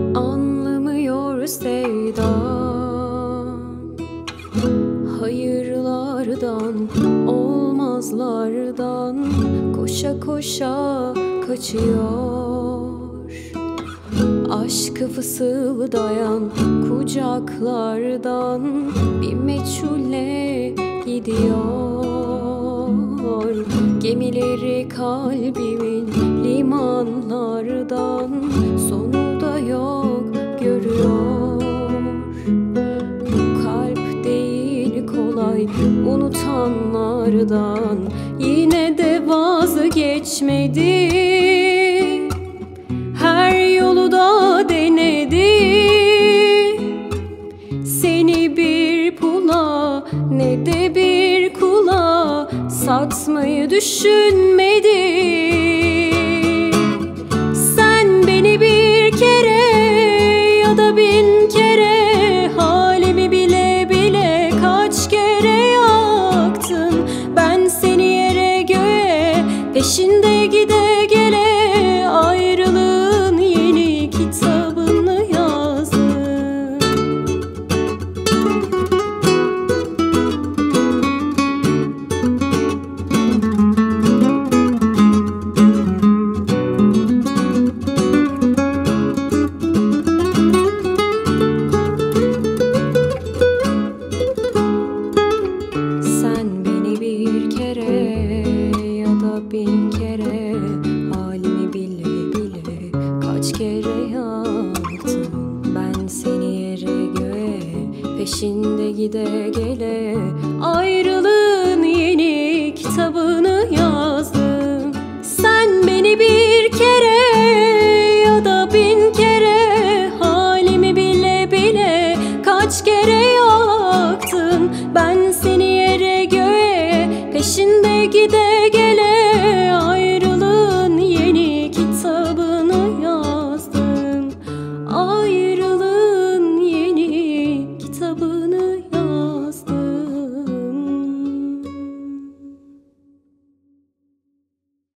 Anlamıyor sevdam, hayırlardan, olmazlardan koşa koşa kaçıyor. Aşkı fısıldayan kucaklardan bir meçhule gidiyor. Gemileri kalbimin limanlardan, sonu da yok görüyor. Bu kalp değil kolay unutanlardan, yine de vazgeçmedi. Her yolu da denedi, seni bir pula ne de bir kula satmayı düşünmedi. Sen beni bir kere ya da bin kere, halimi bile bile kaç kere yaktın. Ben seni yere göğe peşinde gide gele, ayrılığın yeni kitabını yazdım. Sen beni bir kere ya da bin kere, halimi bile bile kaç kere yaktın. Ben seni yere göğe peşinde gide gele, ayrılığın yeni kitabını yazdım. Sen beni bir kere ya da bin kere, halimi bile bile kaç kere yaktın. Ben seni yere göğe peşinde gide gele,